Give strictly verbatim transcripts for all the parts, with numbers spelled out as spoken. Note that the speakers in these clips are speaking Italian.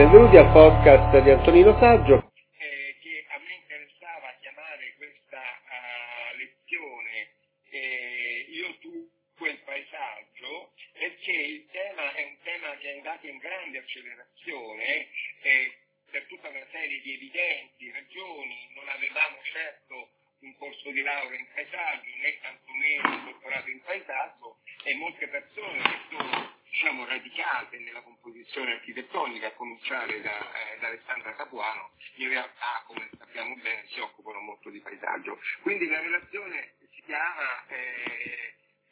benvenuti al podcast di Antonino Saggio. Eh, che a me interessava chiamare questa uh, lezione eh, Io, tu, quel paesaggio, perché il tema è un tema che è andato in grande accelerazione eh, per tutta una serie di evidenti ragioni. Non avevamo certo un corso di laurea in paesaggio, né tantomeno un dottorato in paesaggio, e molte persone che sono, diciamo, radicate nella composizione architettonica, a cominciare da, eh, da Alessandra Capuano, in realtà, come sappiamo bene, si occupano molto di paesaggio. Quindi la relazione si chiama eh,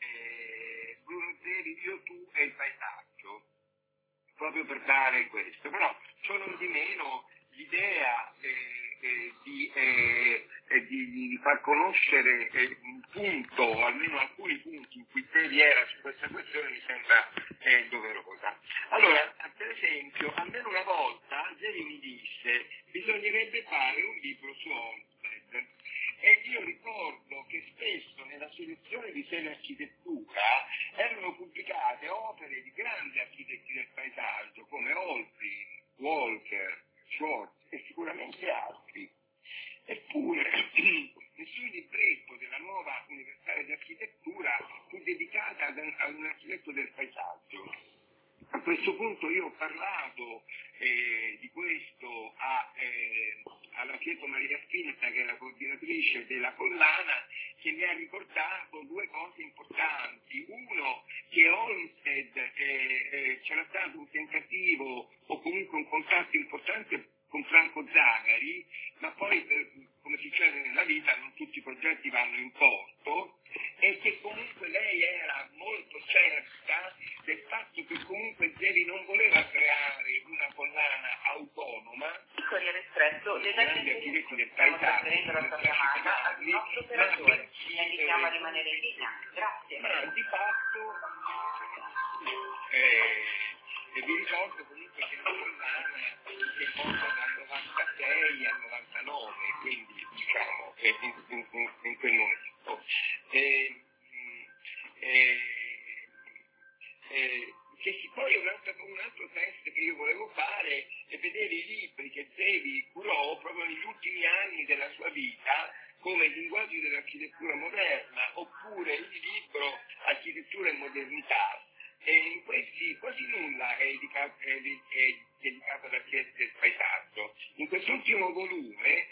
eh, Bruno Zeri, Io, tu e il paesaggio, proprio per dare questo. Però, ciò non di meno, l'idea eh, eh, di, eh, eh, di, di far conoscere eh, un punto, almeno alcuni punti in cui Zeri era su questa questione, mi sembra eh, doverosa. Allora, per esempio, almeno una volta Zeri mi disse bisognerebbe fare un libro su Olmsted. E io ricordo che spesso nella selezione di serie architettura erano pubblicate opere di grandi architetti del paesaggio come Olpin, Walker, Schwartz e sicuramente altri. Eppure nessun libretto della nuova universitaria di architettura fu dedicata ad un, ad un architetto del paesaggio. A questo punto io ho parlato eh, di questo a, eh, alla Pietro Maria Spinetta, che è la coordinatrice della collana, che mi ha ricordato due cose importanti. Uno, che Olmsted eh, eh, c'era stato un tentativo o comunque un contatto importante con Franco Zagari, ma poi eh, come succede nella vita non tutti i progetti vanno in porto, e che comunque lei era molto certa del fatto che comunque Zeri non voleva creare una collana autonoma. Corriere Espresso, dei grandi architetti del stiamo paesaggio, trasferendo la sua chiamata al nostro operatore, ci invitiamo a rimanere in linea, grazie. Ma di fatto eh, e vi ricordo comunque che la collana si è mossa dal novantasei al novantanove, quindi diciamo eh, in, in, in, in quel momento. Eh, eh, eh, che si, poi un altro, un altro test che io volevo fare è vedere i libri che Zeri curò proprio negli ultimi anni della sua vita, come Il linguaggio dell'architettura moderna, oppure il libro Architettura e modernità. E in questi quasi nulla è dedicato, è, è dedicato all'architettura del paesaggio. In quest'ultimo volume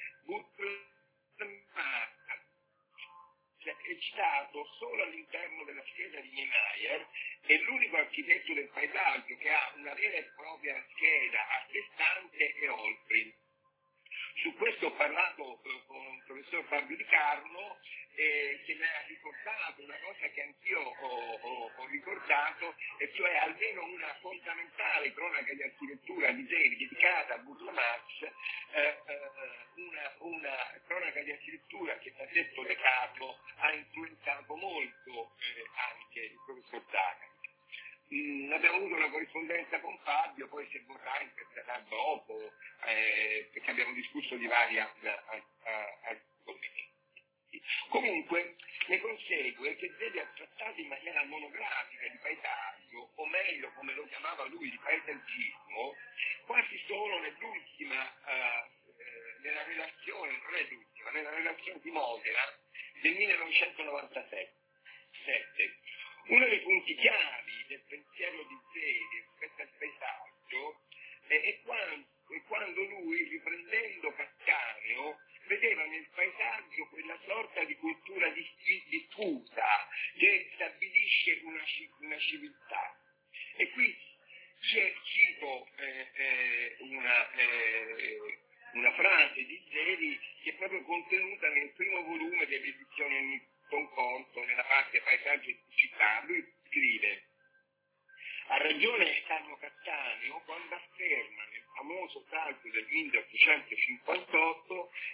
è citato solo all'interno della scheda di Niemeyer, è l'unico architetto del paesaggio che ha una vera e propria scheda a sé stante, è Olpin. Su questo ho parlato eh, con il professor Fabio Di Carlo, eh, che mi ha ricordato una cosa che anch'io ho, ho, ho ricordato, e cioè almeno una fondamentale cronaca di architettura di Zeri dedicata a Burle Marx, eh, eh, una, una cronaca di architettura che, ha detto De Carlo, ha influenzato molto eh, anche il professor Zagari. Mm, abbiamo avuto una corrispondenza con Fabio, poi se vorrà interverrà dopo, eh, perché abbiamo discusso di vari argomenti. Comunque ne consegue che Zeri ha trattato in maniera monografica di paesaggio, o meglio come lo chiamava lui di paesaggismo, quasi solo nell'ultima, eh, nella relazione, non è l'ultima, nella relazione di Modena del millenovecentonovantasette. Uno dei punti chiavi del pensiero di Zeri rispetto al paesaggio è, è, quando, è quando lui, riprendendo Cattaneo, vedeva nel paesaggio quella sorta di cultura diffusa che stabilisce una, una civiltà. E qui cito eh, eh, una, eh, una frase di Zeri che è proprio contenuta nel primo volume delle edizioni Concorso, nella parte paesaggio e città. Lui scrive: ha ragione Carlo Cattaneo quando afferma nel famoso saggio del milleottocentocinquantotto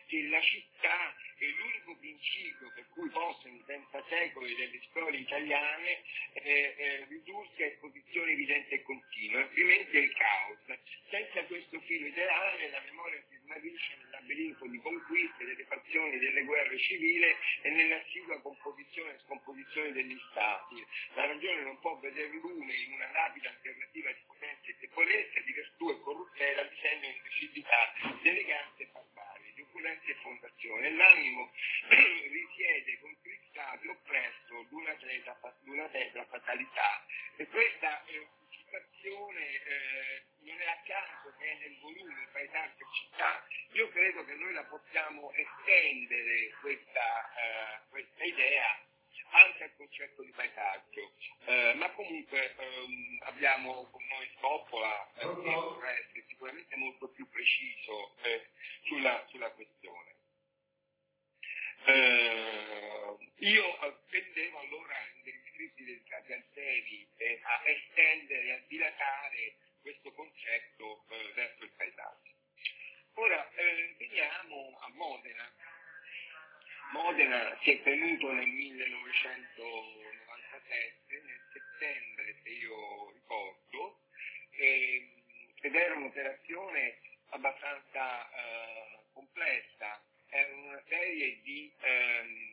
che la città è l'unico principio per cui possono i trenta secoli delle storie italiane eh, eh, ridursi a esposizione evidente e continua, altrimenti è il caos. Senza questo filo ideale la memoria si smarrisce nel labirinto di conquiste, delle fazioni, delle guerre civili e nell'assidua composizione e scomposizione degli stati. La ragione non può vedere lume in una rapida alternativa di potenza e debolezza, di virtù e corruttela, di segno e indecisità, di eleganza e barbarie, di opulenza e fondazione. L'animo risiede contristato e oppresso d'una tetra, d'una tetra fatalità. E questa è situazione eh, non è a caso che è nel volume paesaggio e città. Io credo che noi la possiamo estendere questa, eh, questa idea anche al concetto di paesaggio, eh, ma comunque ehm, abbiamo con noi Scoppola eh, che vorrà essere sicuramente molto più preciso eh, sulla, sulla questione. Eh, io tendevo allora negli scritti dedicati al Sevi eh, a estendere e a dilatare questo concetto eh, verso il paesaggio. Ora eh, veniamo a Modena. Modena si è tenuto nel millenovecentonovantasette, nel settembre se io ricordo, eh, ed era un'operazione abbastanza eh, complessa. Era una serie di, ehm,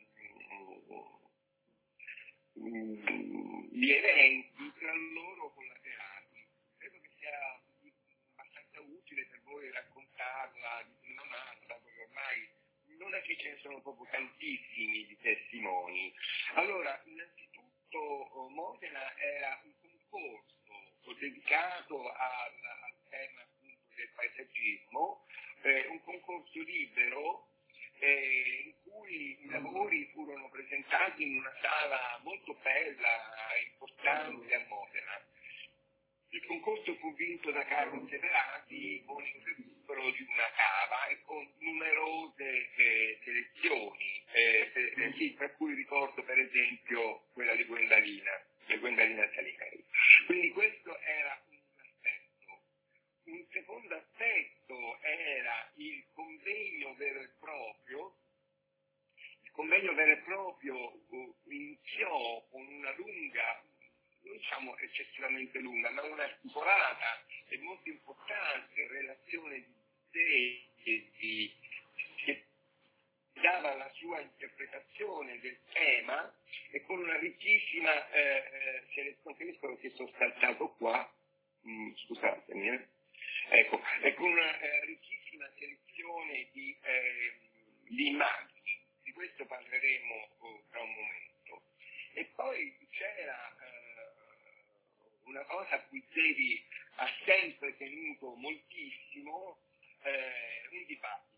di eventi tra loro collaterali. Credo che sia abbastanza utile per voi raccontarla di prima mano, dato che ormai non è che ce ne sono proprio tantissimi di testimoni. Allora, innanzitutto Modena era un concorso dedicato al, al tema appunto del paesaggismo, eh, un concorso libero eh, in cui i lavori furono presentati in una sala molto bella e importante a Modena. Il concorso fu vinto da Carlo Severati con il recupero di una cava e con numerose eh, selezioni, eh, eh, sì, tra cui ricordo per esempio quella di Gwendalina, di Gwendalina Salinari. Quindi questo era un aspetto. Un secondo aspetto era il convegno vero e proprio. Il convegno vero e proprio uh, iniziò con una lunga, non diciamo eccessivamente lunga, ma una articolata e molto importante relazione di tesi che dava la sua interpretazione del tema e con una ricchissima eh, selezione, capisco che sono saltato qua, mm, scusatemi, eh. ecco, e con una eh, ricchissima selezione di, eh, di immagini, di questo parleremo oh, tra un momento. E poi c'era eh, una cosa a cui Sevi ha sempre tenuto moltissimo, eh, un dibattito.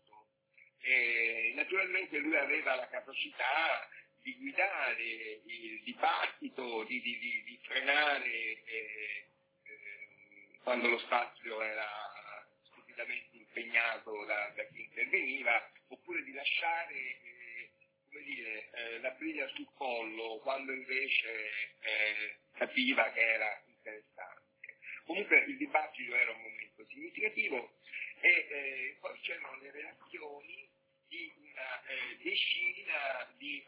E naturalmente lui aveva la capacità di guidare il dibattito, di, di, di, di frenare eh, eh, quando lo spazio era stupidamente impegnato da, da chi interveniva, oppure di lasciare eh, come dire, eh, la briglia sul collo quando invece eh, capiva che era interessante. Comunque il dibattito era un momento significativo e eh, poi c'erano le relazioni di una eh, decina di,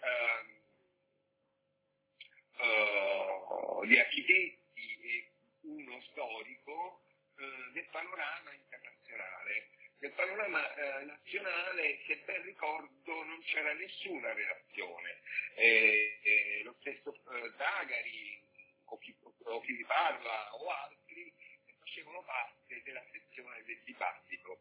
uh, uh, di architetti e uno storico uh, del panorama internazionale. Nel panorama eh, nazionale, se ben ricordo, non c'era nessuna relazione. Eh, eh, lo stesso eh, Zagari, o chi, o chi vi parla, o altri, facevano parte della sezione del dibattito.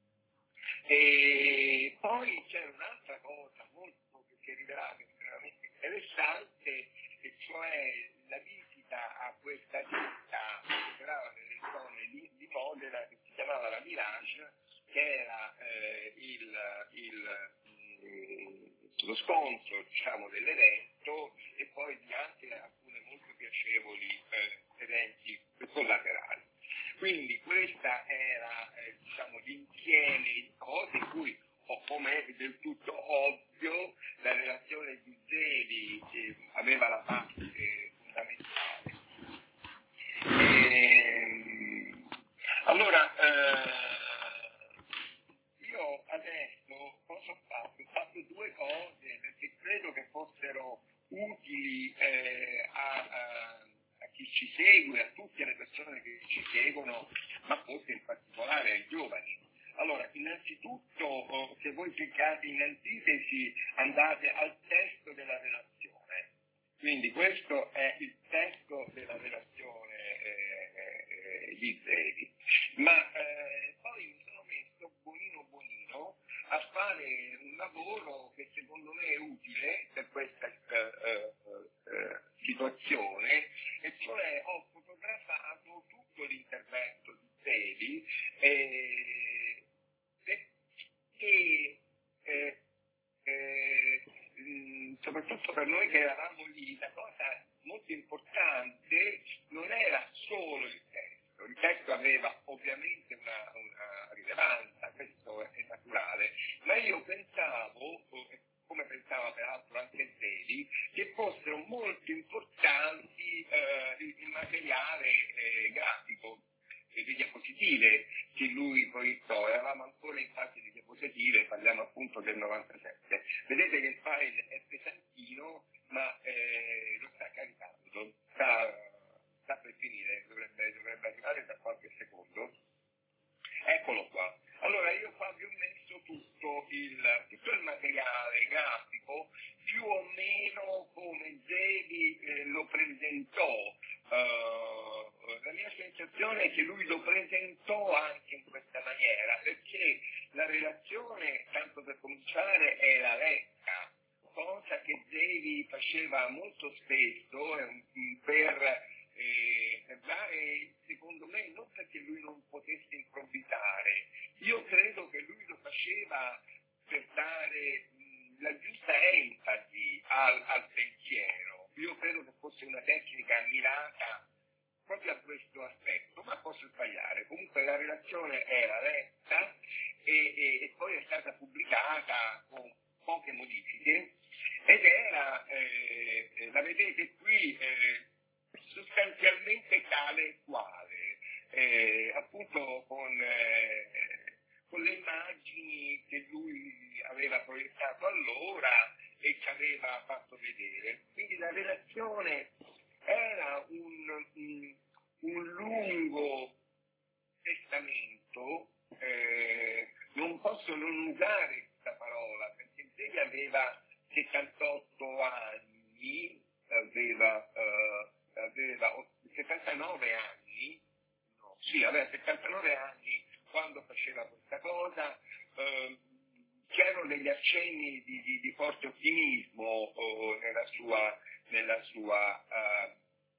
E poi c'era un'altra cosa molto che rivelava estremamente interessante, e cioè la visita a questa città che operava nelle zone di, di Modena, che si chiamava la Mirage, che era eh, il, il, mh, lo sponsor, diciamo, dell'evento, e poi di anche alcune molto piacevoli eh, eventi collaterali. Quindi questa era eh, diciamo, l'insieme di cose in cui, o come è del tutto ovvio, la relazione di Zeli eh, aveva la parte fondamentale. E, allora, eh, io adesso posso quindi eh, a, a, a chi ci segue, a tutte le persone che ci seguono, ma forse in particolare ai giovani. Allora, innanzitutto, oh, se voi cliccate in antitesi, andate al testo della relazione. Quindi questo è il testo della relazione eh, eh, di Zeli. Ma eh, poi mi sono messo bonino bonino a fare un lavoro che secondo me è utile per questa eh, eh, situazione, e cioè ho fotografato tutto l'intervento di Zeli eh, perché eh, eh, mh, soprattutto per noi che eravamo lì, la cosa molto importante non era solo il testo. Il testo aveva ovviamente una, una rilevanza, questo è naturale, ma io pensavo, come pensava peraltro anche Zeli, che fossero molto importanti eh, il materiale eh, grafico, le diapositive che lui proiettò. Eravamo ancora in fase di diapositive, parliamo appunto del novantasette. Vedete che il file è pesantino, ma eh, lo sta caricando, sta, sta per finire, dovrebbe, dovrebbe arrivare tra qualche secondo. Eccolo qua. Allora io qua vi ho messo tutto il, tutto il materiale grafico, più o meno come Zeli eh, lo presentò. Uh, la mia sensazione è che lui lo presentò anche in questa maniera, perché la relazione, tanto per cominciare, era letta, cosa che Zeli faceva molto spesso eh, per, eh, per dare, secondo me, non perché lui non potesse improvvisare, io credo che lui lo faceva per dare mh, la giusta enfasi al, al pensiero. Io credo che fosse una tecnica mirata proprio a questo aspetto, ma posso sbagliare. Comunque la relazione era letta e, e, e poi è stata pubblicata con poche modifiche ed era, eh, la vedete qui, eh, sostanzialmente tale e quale, eh, appunto con, eh, con le immagini che lui aveva proiettato allora e ci aveva fatto vedere. Quindi la relazione era un, un, un lungo testamento, eh, non posso non usare questa parola, perché Zeli aveva settantotto anni, aveva, eh, aveva settantanove anni, no, sì, aveva settantanove anni quando faceva questa cosa. eh, C'erano degli accenni di, di, di forte ottimismo oh, nella sua, nella sua, uh,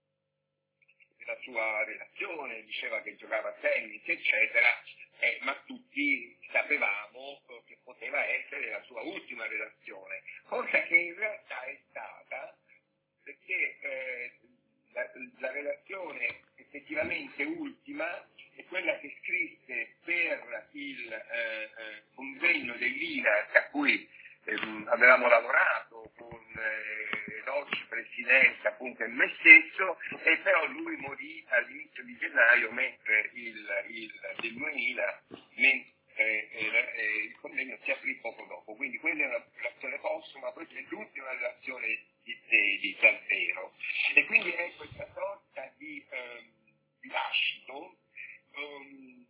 nella sua relazione, diceva che giocava a tennis, eccetera, eh, ma tutti sapevamo oh, che poteva essere la sua ultima relazione, cosa che in realtà è stata, perché eh, la, la relazione effettivamente ultima è quella che scrisse per il eh, eh, convegno dell'I N A C a cui eh, avevamo lavorato con eh, l'oggi presidente appunto e me stesso, e però lui morì all'inizio di gennaio, mentre il, il, del duemila, mentre eh, eh, il convegno si aprì poco dopo. Quindi quella è una relazione postuma, questa è l'ultima relazione di Zeli davvero. E quindi è questa sorta di, eh, di lascito Um,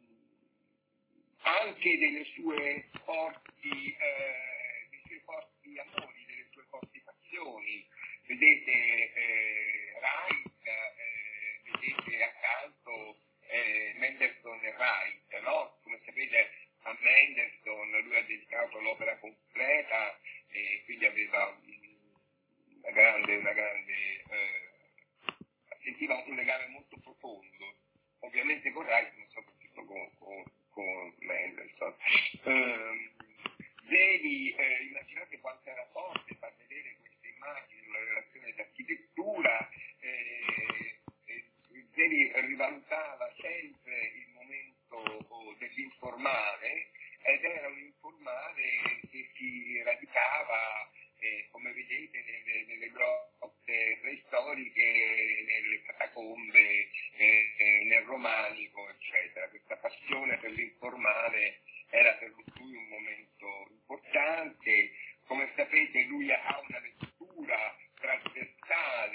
anche delle sue forti, eh, dei suoi forti amori, delle sue forti passioni. Vedete eh, Wright, eh, vedete accanto eh, Mendelssohn e Wright, no? Come sapete a Mendelssohn lui ha dedicato l'opera completa e quindi aveva una grande, una grande eh, sentiva un legame molto profondo. Ovviamente con Wright, ma soprattutto con, con, con Mendelssohn. Um, Zeli, eh, immaginate quanto era forte far vedere queste immagini in una relazione d'architettura. Eh, eh, Zeli rivalutava sempre il momento oh, dell'informale, ed era un informale che si radicava, eh, come vedete, nelle, nelle grotte preistoriche, nelle catacombe, eh, eh, nel romanico, eccetera. Questa passione per l'informale era per lui un momento importante. Come sapete lui ha una lettura trasversale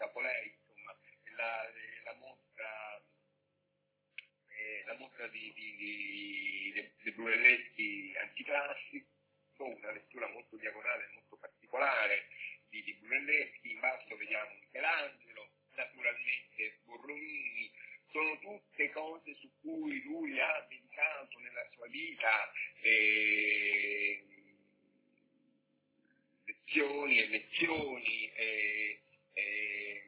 Capolei, insomma, la, la mostra, eh, la mostra di, di, di, di, di Brunelleschi anticlassico, una lettura molto diagonale, molto particolare di, di Brunelleschi. In basso vediamo Michelangelo, naturalmente Borromini. Sono tutte cose su cui lui ha dedicato nella sua vita eh, lezioni e lezioni, eh, eh,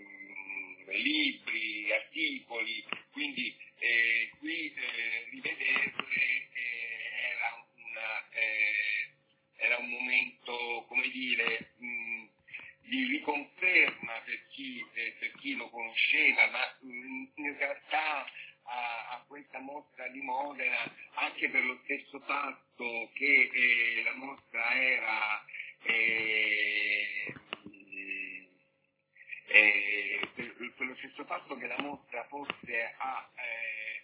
libri, articoli, quindi eh, qui eh, rivederle eh, era, una, eh, era un momento, come dire, mh, di riconferma per chi, eh, per chi lo conosceva, ma mh, in realtà a, a questa mostra di Modena, anche per lo stesso fatto che eh, la mostra era eh, eh, per, per lo stesso fatto che la mostra fosse a eh,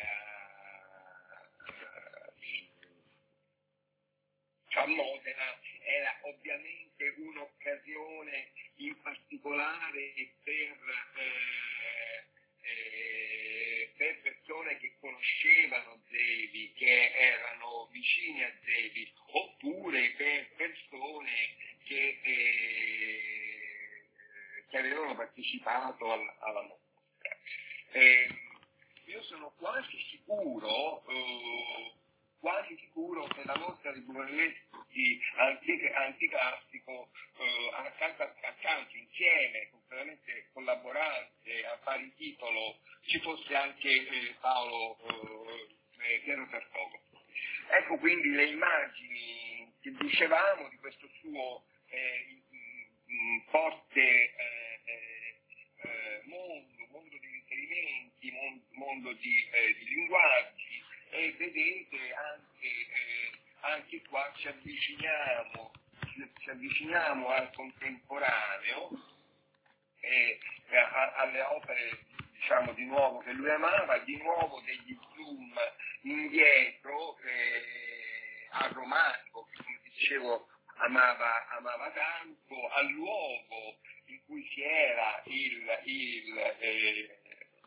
eh, a Modena, era ovviamente un'occasione in particolare per, eh, eh, per persone che conoscevano Zevi, che erano vicini a Zevi, oppure per persone che, eh, che avevano partecipato al, alla mostra. Eh, io sono quasi sicuro eh, quasi sicuro che la mostra di Brunelleschi anticlassico, eh, accanto, accanto, insieme, completamente collaborante a pari titolo, ci fosse anche eh, Paolo eh, Piero Sartogo. Ecco quindi le immagini che dicevamo di questo suo eh, forte eh, eh, mondo, mondo di riferimenti, mondo, mondo di, eh, di linguaggi. E vedete anche, eh, anche qua ci avviciniamo, ci avviciniamo al contemporaneo, eh, a, alle opere, diciamo, di nuovo che lui amava, di nuovo degli zoom indietro eh, al romanico, che come dicevo amava, amava tanto, al luogo in cui si era il, il eh,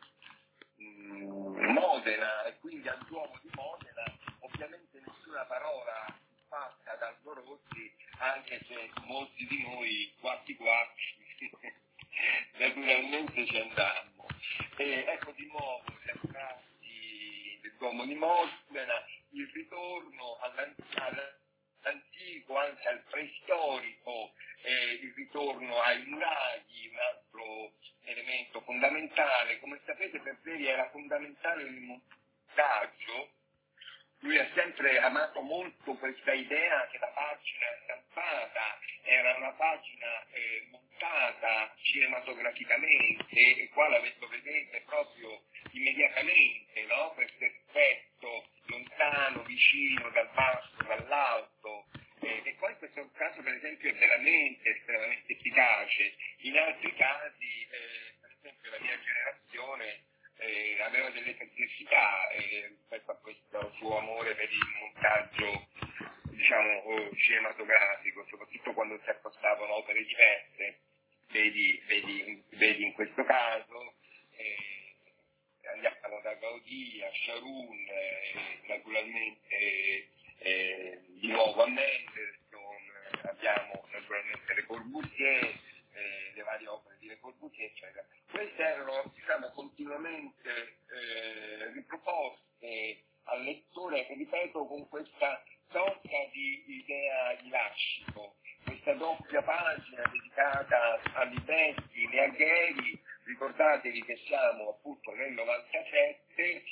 Modena, e quindi al Duomo di Modena. Ovviamente nessuna parola fatta da Aldo Rossi, anche se molti di noi quatti quatti naturalmente ci andammo. E ecco di nuovo gli attratti del Duomo di Modena, il ritorno all'antico, anche al preistorico, eh, il ritorno ai nuraghi, un altro elemento fondamentale. Come sapete, per Zevi era fondamentale il montaggio. Lui ha sempre amato molto questa idea che la pagina stampata era una pagina eh, montata cinematograficamente, e qua la lo vedete proprio immediatamente, no? Questo effetto lontano, vicino, dal basso, dall'alto. Eh, e poi in questo caso per esempio è veramente estremamente efficace. In altri casi, eh, per esempio la mia generazione eh, aveva delle perplessità eh, rispetto a questo suo amore per il montaggio, diciamo, cinematografico, soprattutto quando si accostavano opere diverse. Vedi, vedi, vedi in questo caso eh, andiamo da Gaudì a Charun, eh, naturalmente eh, di nuovo a Mendelssohn, abbiamo naturalmente Le Corbusier, eh, le varie opere di Le Corbusier, eccetera. Queste erano, diciamo, continuamente eh, riproposte al lettore, ripeto, con questa sorta di idea di lascito, questa doppia pagina dedicata a Libetti e a Gheri. Ricordatevi che siamo appunto nel novantasette,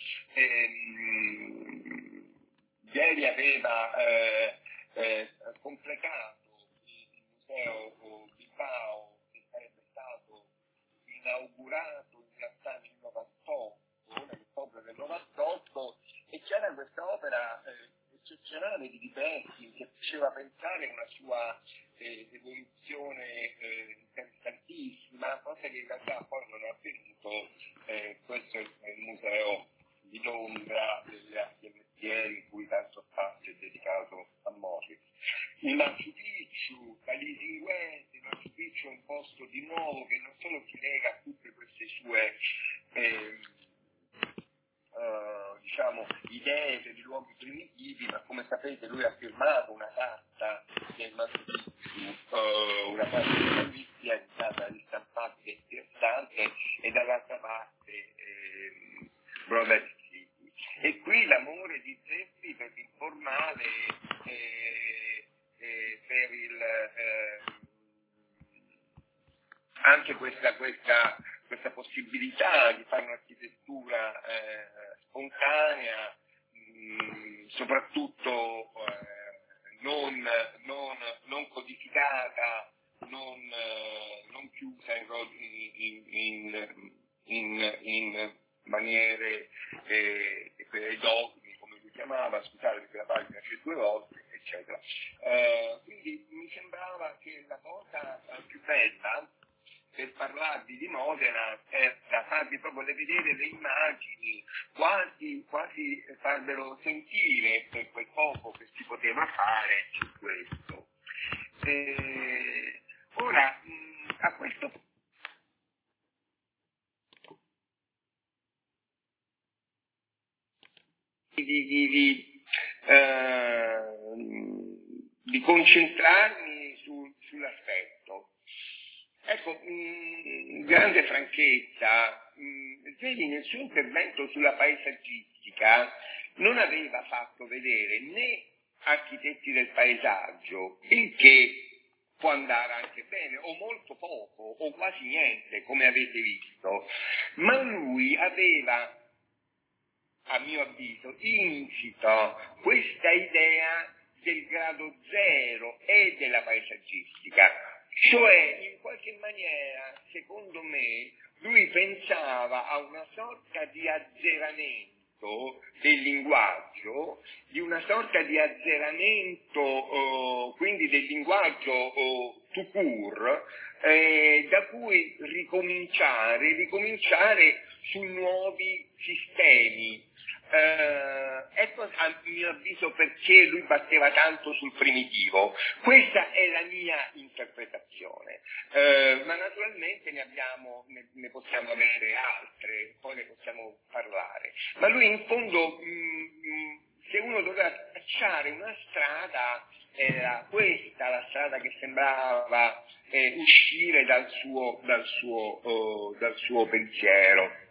ehm, Gheri aveva eh, eh, completato il museo Bilbao, che sarebbe stato inaugurato in realtà nel novantotto, nell'ottobre del novantotto, e c'era questa opera eh, eccezionale di Libetti che faceva pensare una sua eh, evoluzione eh, interessantissima, cosa che in realtà poi non è avvenuto. Eh, questo è il museo di Londra delle arti e mestieri, in cui tanto spazio è dedicato a Moritz. Il Machu Picchu, la Lisinguese, il Machu Picchu è un posto di nuovo che non solo si lega a tutte queste sue eh, uh, diciamo idee per i luoghi primitivi, ma come sapete lui ha firmato una carta del Massimo, uh, una carta di servizio è stata ristampata interessante, e dall'altra parte eh, Brothers City. E qui l'amore di Zeppi per l'informale, eh, eh, per il eh, anche questa, questa, questa possibilità di fare un'architettura eh, spontanea, mh, soprattutto eh, non, non, non codificata, non, eh, non chiusa in, in, in, in maniere eh, dogmi, come lui chiamava, scusate perché la pagina c'è due volte, eccetera. Eh, quindi mi sembrava che la cosa eh, più bella per parlarvi di Modena era farvi proprio vedere le immagini, quasi, quasi farvelo sentire per quel poco che si poteva fare su questo. Eh, ora, mh, a questo punto, di, di, di, eh, di concentrarmi su, sull'aspetto. Ecco, mh, grande franchezza, mh, Zeli nel suo intervento sulla paesaggistica non aveva fatto vedere né architetti del paesaggio, il che può andare anche bene, o molto poco, o quasi niente, come avete visto, ma lui aveva, a mio avviso, insito questa idea del grado zero e della paesaggistica. Cioè, in qualche maniera, secondo me, lui pensava a una sorta di azzeramento del linguaggio, di una sorta di azzeramento, oh, quindi del linguaggio oh, tout court, eh, da cui ricominciare, ricominciare su nuovi sistemi. Uh, ecco a mio avviso perché lui batteva tanto sul primitivo. Questa è la mia interpretazione, uh, ma naturalmente ne abbiamo, ne, ne possiamo avere altre, poi ne possiamo parlare. Ma lui in fondo, mh, se uno doveva tracciare una strada, era questa la strada che sembrava eh, uscire dal suo, dal suo, uh, dal suo pensiero.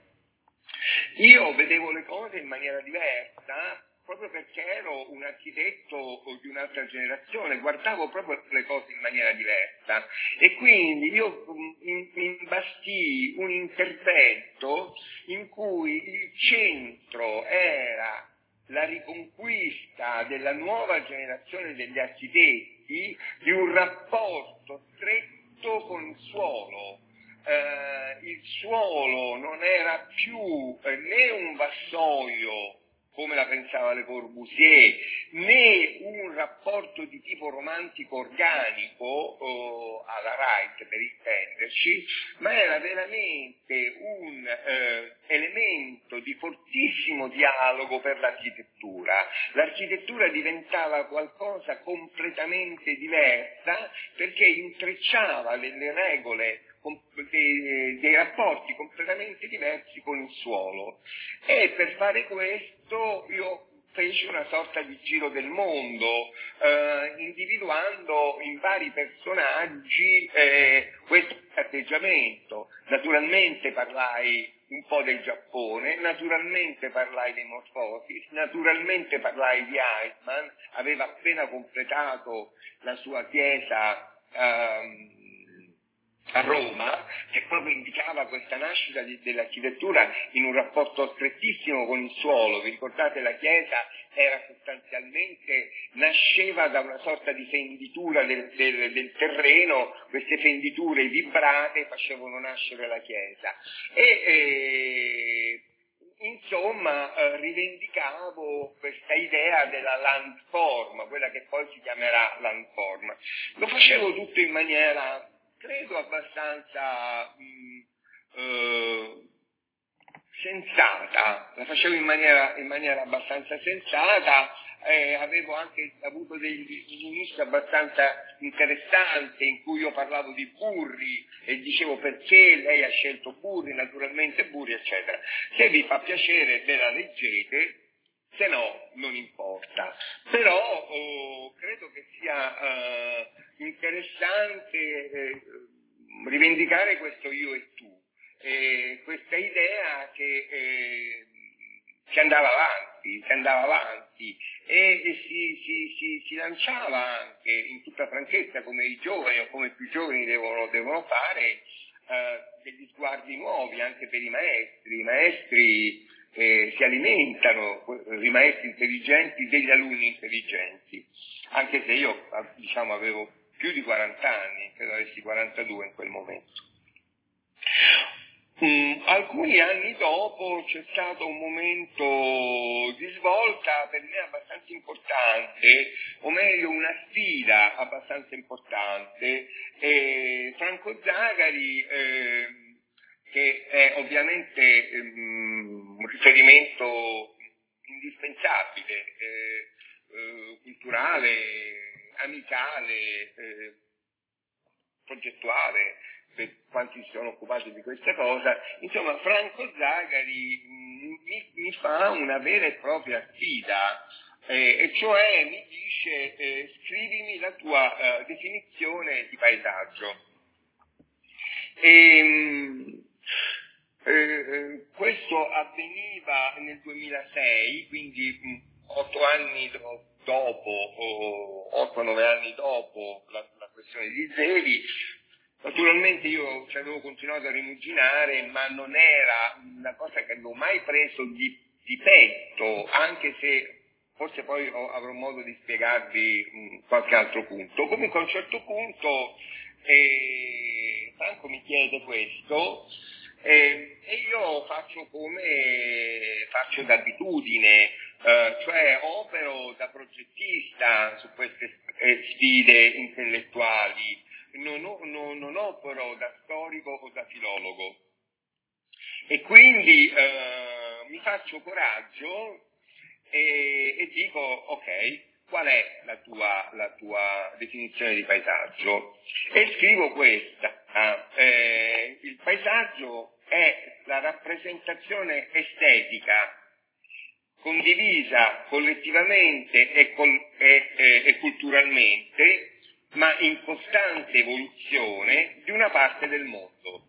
Io vedevo le cose in maniera diversa proprio perché ero un architetto di un'altra generazione, guardavo proprio le cose in maniera diversa e quindi io imbastii un intervento in cui il centro era la riconquista della nuova generazione degli architetti di un rapporto stretto con il suolo. Uh, il suolo non era più eh, né un vassoio come la pensava Le Corbusier, né un rapporto di tipo romantico organico oh, alla Wright per intenderci, ma era veramente un eh, elemento di fortissimo dialogo per l'architettura. L'architettura diventava qualcosa completamente diversa perché intrecciava delle regole, Dei, dei rapporti completamente diversi con il suolo, e per fare questo io feci una sorta di giro del mondo eh, individuando in vari personaggi eh, questo atteggiamento. Naturalmente parlai un po' del Giappone, naturalmente parlai dei Morphosis, naturalmente parlai di Eichmann, aveva appena completato la sua chiesa ehm, a Roma, che proprio indicava questa nascita di, dell'architettura in un rapporto strettissimo con il suolo. Vi ricordate, la chiesa era sostanzialmente, nasceva da una sorta di fenditura del, del, del terreno, queste fenditure vibrate facevano nascere la chiesa. E, e insomma eh, rivendicavo questa idea della landform, quella che poi si chiamerà landform. Lo facevo tutto in maniera, credo, abbastanza mh, eh, sensata, la facevo in maniera, in maniera abbastanza sensata, eh, avevo anche avuto degli inizi abbastanza interessanti in cui io parlavo di Burri e dicevo perché lei ha scelto Burri, naturalmente Burri, eccetera. Se vi fa piacere ve la leggete, se no non importa. Però oh, credo che sia eh, interessante eh, rivendicare questo io e tu, eh, questa idea che eh, si andava avanti, si andava avanti e, e si, si, si, si lanciava anche in tutta franchezza, come i giovani o come i più giovani devono, devono fare, eh, degli sguardi nuovi anche per i maestri. I maestri eh, si alimentano, i maestri intelligenti, degli alunni intelligenti, anche se io diciamo avevo più di quaranta anni, credo avessi quarantadue in quel momento. Mm, alcuni anni dopo c'è stato un momento di svolta per me abbastanza importante, o meglio una sfida abbastanza importante. E Franco Zagari, eh, che è ovviamente eh, un riferimento indispensabile, eh, eh, culturale, amicale, eh, progettuale, per quanti si sono occupati di questa cosa, insomma Franco Zagari mh, mi, mi fa una vera e propria sfida, eh, e cioè mi dice eh, scrivimi la tua eh, definizione di paesaggio. E, mh, eh, questo avveniva nel duemilasei, quindi mh, otto anni do, dopo, o otto nove anni dopo la, la questione di Zeli. Naturalmente io ci avevo continuato a rimuginare, ma non era una cosa che avevo mai preso di, di petto, anche se forse poi ho, avrò modo di spiegarvi mh, qualche altro punto. Comunque a un certo punto eh, Franco mi chiede questo eh, e io faccio come faccio d'abitudine, eh, cioè opero da progettista su queste eh, sfide intellettuali. Non, non, non opero da storico o da filologo e quindi eh, mi faccio coraggio e, e dico ok, qual è la tua, la tua definizione di paesaggio? E scrivo questa, eh, il paesaggio è la rappresentazione estetica condivisa collettivamente e, col, e, e, e culturalmente, ma in costante evoluzione di una parte del mondo.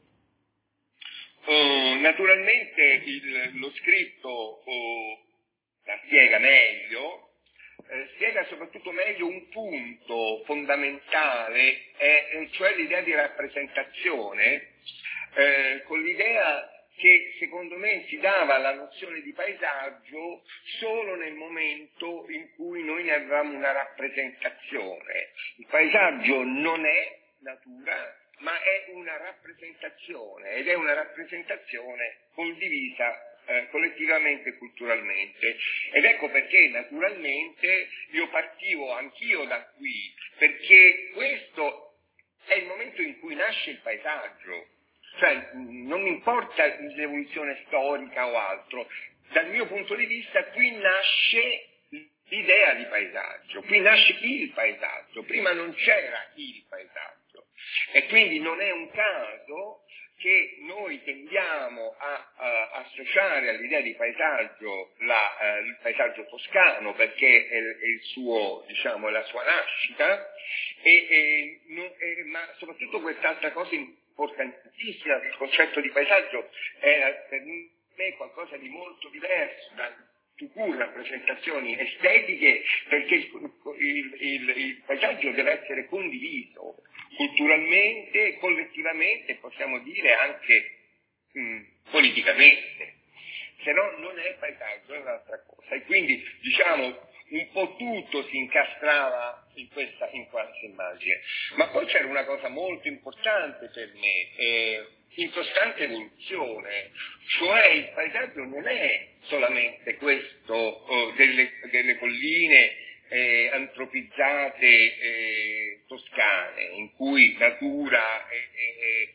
Uh, naturalmente il, lo scritto uh, la spiega meglio, eh, spiega soprattutto meglio un punto fondamentale, eh, cioè l'idea di rappresentazione, eh, con l'idea che secondo me si dava la nozione di paesaggio solo nel momento in cui noi ne avevamo una rappresentazione. Il paesaggio non è natura, ma è una rappresentazione, ed è una rappresentazione condivisa eh, collettivamente e culturalmente. Ed ecco perché naturalmente io partivo anch'io da qui, perché questo è il momento in cui nasce il paesaggio. Cioè, non mi importa l'evoluzione storica o altro, dal mio punto di vista qui nasce l'idea di paesaggio, qui nasce il paesaggio, prima non c'era il paesaggio e quindi non è un caso che noi tendiamo a, a associare all'idea di paesaggio la, uh, il paesaggio toscano, perché è, è il suo, diciamo, la sua nascita, e, e, non, e, ma soprattutto quest'altra cosa importantissima, il concetto di paesaggio è per me qualcosa di molto diverso da tutte rappresentazioni estetiche, perché il, il, il, il paesaggio deve essere condiviso culturalmente, collettivamente, possiamo dire anche mh, politicamente, se no non è paesaggio, è un'altra cosa. E quindi diciamo un po' tutto si incastrava in questa, in questa immagine. Ma poi c'era una cosa molto importante per me, eh, in costante evoluzione, cioè il paesaggio non è solamente questo oh, delle, delle colline eh, antropizzate eh, toscane, in cui natura e, e,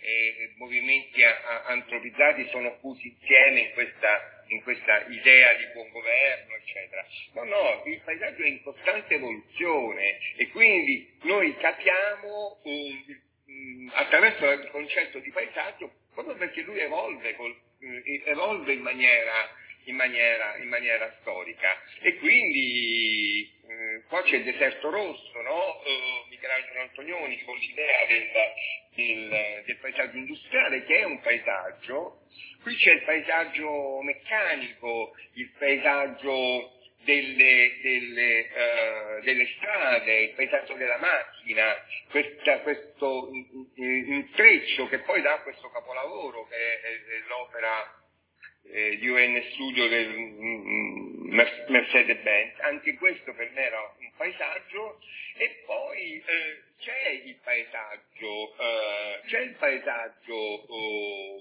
e movimenti a, a, antropizzati sono fusi insieme in questa, in questa idea di buon governo, eccetera. No, no, il paesaggio è in costante evoluzione e quindi noi capiamo um, um, attraverso il concetto di paesaggio proprio perché lui evolve, col, eh, evolve in maniera, in, maniera, in maniera storica. E quindi eh, qua c'è il deserto rosso, no? Uh, Michelangelo Antonioni con l'idea del, del, del paesaggio industriale, che è un paesaggio. Qui c'è il paesaggio meccanico, il paesaggio delle, delle, uh, delle strade, il paesaggio della macchina, questa, questo intreccio che poi dà questo capolavoro che è, è, è l'opera eh, di U N Studio del mm, Mercedes-Benz. Anche questo per me era un paesaggio. E poi eh, c'è il paesaggio, eh, c'è il paesaggio oh,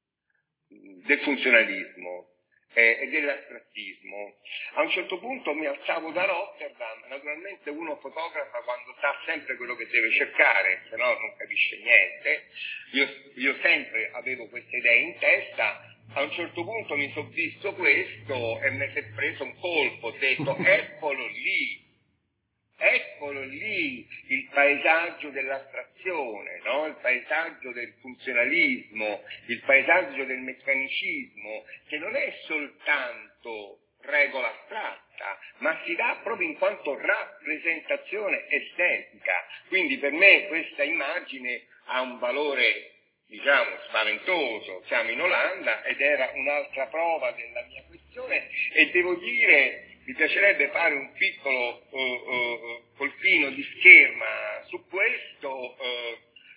del funzionalismo eh, e dell'astrattismo. A un certo punto mi alzavo da Rotterdam, naturalmente uno fotografa quando sa sempre quello che deve cercare, se no non capisce niente. Io, io sempre avevo queste idee in testa. A un certo punto mi sono visto questo e mi si è preso un colpo, ho detto eccolo lì. Eccolo lì il paesaggio dell'astrazione, no? Il paesaggio del funzionalismo, il paesaggio del meccanicismo, che non è soltanto regola astratta, ma si dà proprio in quanto rappresentazione estetica. Quindi per me questa immagine ha un valore, diciamo, spaventoso. Siamo in Olanda ed era un'altra prova della mia questione e devo dire... Mi piacerebbe fare un piccolo uh, uh, colpino di scherma su questo. Uh,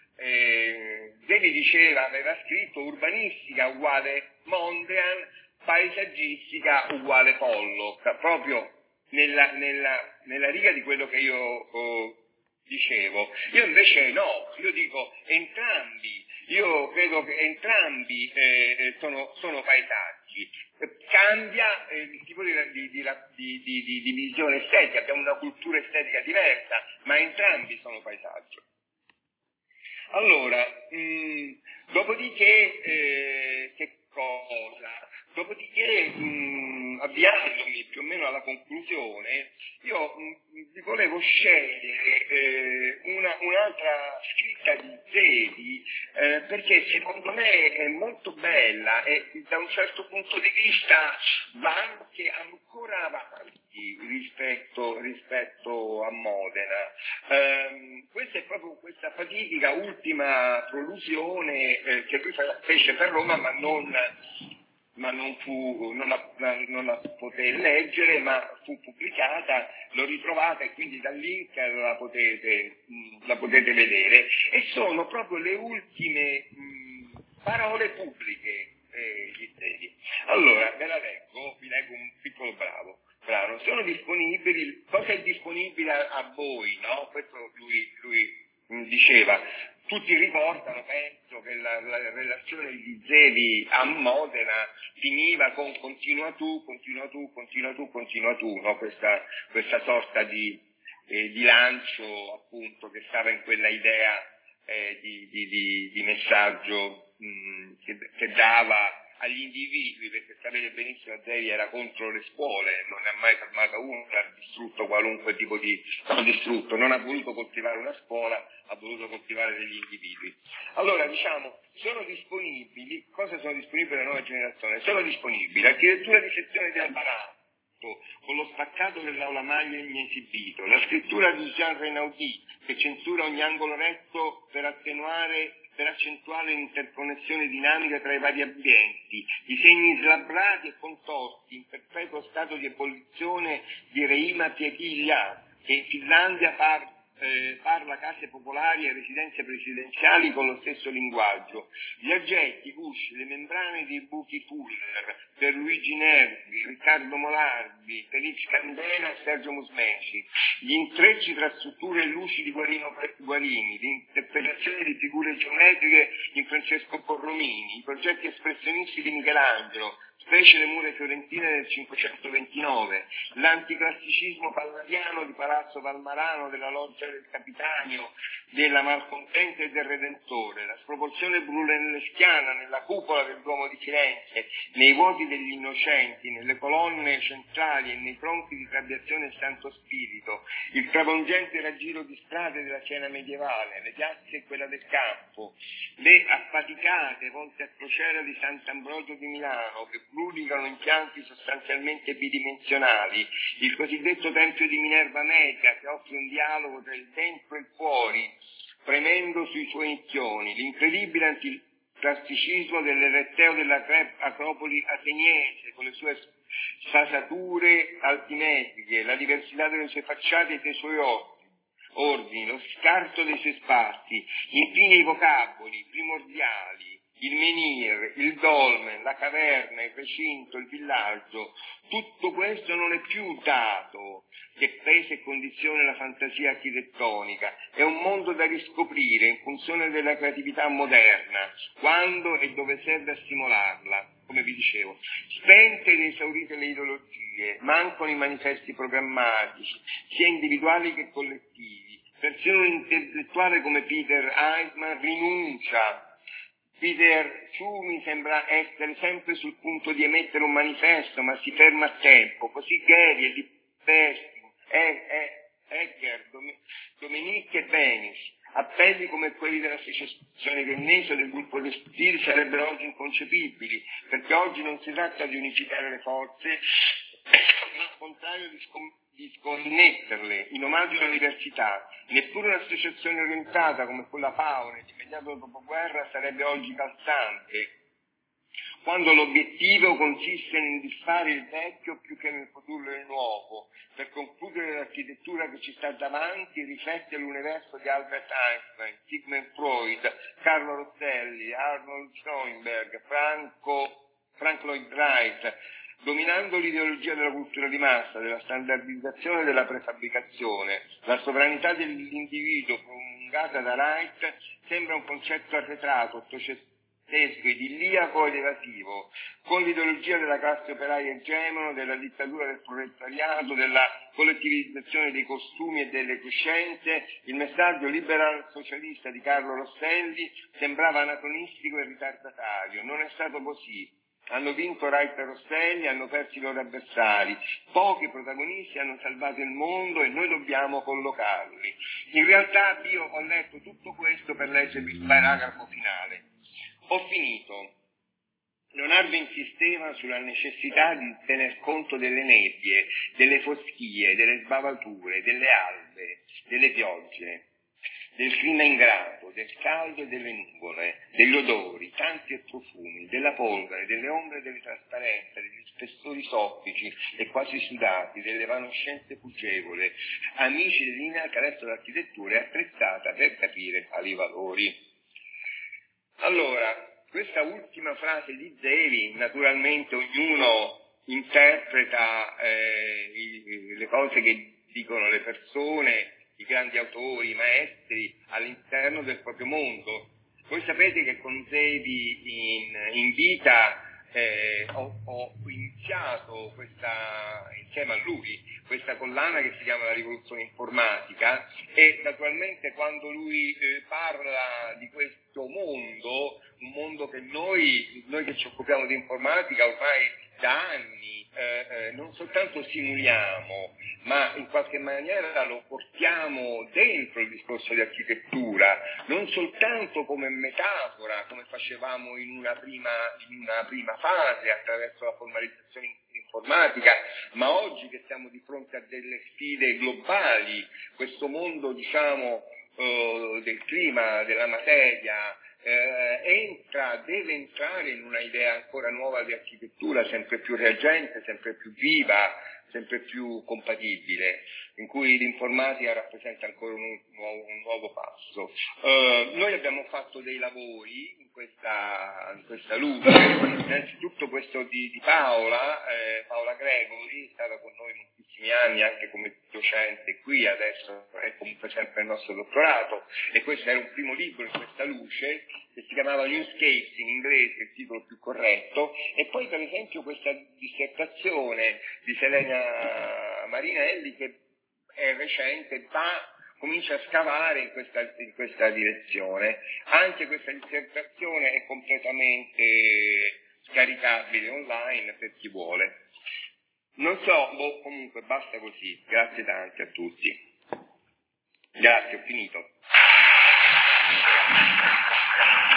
eh, Devi diceva, aveva scritto urbanistica uguale Mondrian, paesaggistica uguale Pollock, proprio nella, nella, nella riga di quello che io uh, dicevo. Io invece no, io dico entrambi, io credo che entrambi eh, sono, sono paesaggi. Cambia eh, il tipo di, di, di, di, di, di visione estetica, abbiamo una cultura estetica diversa, ma entrambi sono paesaggio. Allora, mh, dopodiché, eh, che cosa? Dopodiché, mh, avviandomi più o meno alla conclusione, io mh, vi volevo scegliere eh, una, un'altra scritta di Zevi, eh, perché secondo me è molto bella e da un certo punto di vista va anche ancora avanti rispetto, rispetto a Modena. Eh, questa è proprio questa fatidica ultima prolusione eh, che lui fece per Roma, ma non... ma non fu, non la, non la poté leggere, ma fu pubblicata, l'ho ritrovata e quindi dal link la potete, la potete vedere. E sono proprio le ultime mh, parole pubbliche eh, di Zevi. Allora, ve la leggo, vi leggo un piccolo bravo. brano. Sono disponibili, cosa è disponibile a, a voi, no? Questo lui, lui mh, diceva. Tutti ricordano, penso, che la, la relazione di Zevi a Modena finiva con continua tu, continua tu, continua tu, continua tu, no? Questa, questa sorta di, eh, di lancio, appunto, che stava in quella idea eh, di, di, di, di messaggio mh, che, che dava agli individui, perché sapete benissimo che Zevi era contro le scuole, non ne ha mai fermato uno, ha distrutto qualunque tipo di... non distrutto, non ha voluto coltivare una scuola, ha voluto coltivare degli individui. Allora, diciamo, sono disponibili, cosa sono disponibili alle nuove generazioni? Sono disponibili architettura di sezione di Alvarado, con lo spaccato dell'aula maglia esibito, la scrittura di Jean Renaudì, che censura ogni angolo retto per attenuare per accentuare l'interconnessione dinamica tra i vari ambienti, i segni slabrati e contorti in perpetuo stato di ebollizione di Reima Pietiglia, che in Finlandia par, eh, parla case popolari e residenze presidenziali con lo stesso linguaggio. Gli aggetti, Bush, le membrane dei buchi Fuller, per Luigi Nervi, Riccardo Molardi, Felice Candela e Sergio Musmeci, gli intrecci tra strutture e luci di Guarino Guarini, l'interpretazione di figure geometriche in Francesco Borromini, i progetti espressionisti di Michelangelo, fece le mura fiorentine nel cinquecentoventinove, l'anticlassicismo palladiano di Palazzo Valmarano, della Loggia del Capitanio, della Malcontenta e del Redentore, la sproporzione brunelleschiana nella cupola del Duomo di Firenze, nei vuoti degli Innocenti, nelle colonne centrali e nei tronchi di Trabiazione e Santo Spirito, il travolgente raggiro di strade della Siena medievale, le piazze e quella del campo, le affaticate volte a crociera di Sant'Ambrogio di Milano, che brulicano impianti sostanzialmente bidimensionali, il cosiddetto Tempio di Minerva Media, che offre un dialogo tra il dentro e il fuori, premendo sui suoi inizioni, l'incredibile anticlassicismo dell'Eretteo dell'Acropoli ateniese, con le sue sfasature altimetriche, la diversità delle sue facciate e dei suoi ordini, lo scarto dei suoi spazi, infine i vocaboli primordiali, il menhir, il dolmen, la caverna, il recinto, il villaggio, tutto questo non è più dato che pesa e condiziona la fantasia architettonica, è un mondo da riscoprire in funzione della creatività moderna, quando e dove serve a stimolarla, come vi dicevo. Spente ed esaurite le ideologie, mancano i manifesti programmatici, sia individuali che collettivi, persino un intellettuale come Peter Eisman rinuncia. Peter Ciumi sembra essere sempre sul punto di emettere un manifesto, ma si ferma a tempo. Così Gary e Di Persi, Egger, Dominique e Benis, appelli come quelli della secessione viennese o del gruppo del Stil sarebbero oggi inconcepibili, perché oggi non si tratta di unificare le forze, ma al contrario di scommettere di sconnetterle in omaggio all'università. Neppure un'associazione orientata come quella Faune, immediato dopoguerra, sarebbe oggi calzante, quando l'obiettivo consiste in disfare il vecchio più che nel produrre il nuovo. Per concludere, l'architettura che ci sta davanti riflette l'universo di Albert Einstein, Sigmund Freud, Carlo Rosselli, Arnold Schoenberg, Franco, Frank Lloyd Wright, dominando l'ideologia della cultura di massa, della standardizzazione e della prefabbricazione. La sovranità dell'individuo prolungata da Wright sembra un concetto arretrato, ottocentesco, idilliaco ed evasivo, con l'ideologia della classe operaia egemone, della dittatura del proletariato, della collettivizzazione dei costumi e delle coscienze. Il messaggio liberal socialista di Carlo Rosselli sembrava anacronistico e ritardatario. Non è stato così. Hanno vinto Wright e Rosselli, hanno perso i loro avversari. Pochi protagonisti hanno salvato il mondo e noi dobbiamo collocarli. In realtà io ho letto tutto questo per leggervi il paragrafo finale. Ho finito. Leonardo insisteva sulla necessità di tener conto delle nebbie, delle foschie, delle sbavature, delle albe, delle piogge, del clima ingrato, del caldo e delle nuvole, degli odori, tanti e profumi, della polvere, delle ombre e delle trasparenze, degli spessori soffici e quasi sudati, dell'evanescenze fuggevole. Amici dell'I N A, che adesso l'architettura è attrezzata per capire tali valori. Allora, questa ultima frase di Zevi, naturalmente ognuno interpreta eh, i, le cose che dicono le persone, i grandi autori, i maestri, all'interno del proprio mondo. Voi sapete che con Zevi in, in vita eh, ho, ho iniziato questa, insieme a lui, questa collana che si chiama La rivoluzione informatica, e naturalmente quando lui eh, parla di questo mondo, un mondo che noi, noi che ci occupiamo di informatica ormai da anni, eh, eh, non soltanto simuliamo, ma in qualche maniera lo portiamo dentro il discorso di architettura, non soltanto come metafora, come facevamo in una prima, in una prima fase attraverso la formalizzazione informatica, ma oggi che siamo di fronte a delle sfide globali, questo mondo, diciamo, eh, del clima, della materia, eh, entra, deve entrare in una idea ancora nuova di architettura, sempre più reagente, sempre più viva, sempre più compatibile, in cui l'informatica rappresenta ancora un nuovo, un nuovo passo. Uh, noi abbiamo fatto dei lavori in questa, in questa luce, innanzitutto questo di, di Paola, eh, Paola Gregori, è stata con noi moltissimi anni anche come docente qui, adesso è comunque sempre il nostro dottorato, e questo era un primo libro in questa luce che si si chiamava Newscapes in inglese, il titolo più corretto, e poi per esempio questa dissertazione di Selena Marinelli che è recente, va, comincia a scavare in questa, in questa direzione. Anche questa dissertazione è completamente scaricabile online per chi vuole. Non so, boh, comunque basta così. Grazie tante a tutti. Grazie, ho finito.